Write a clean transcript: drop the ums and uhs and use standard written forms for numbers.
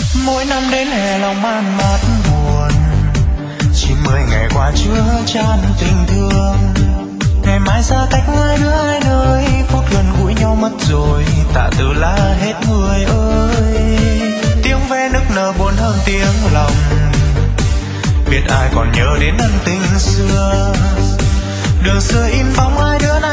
Mỗi năm đến hè lòng man mát buồn, chỉ 10 ngày qua chứa chan tình thương. Ngày mai xa cách hai nơi, phút gần gũi nhau mất rồi, tạ từ lá hết người ơi. Tiếng ve nức nở buồn hơn tiếng lòng, biết ai còn nhớ đến ân tình xưa. Đường xưa in bóng hai đứa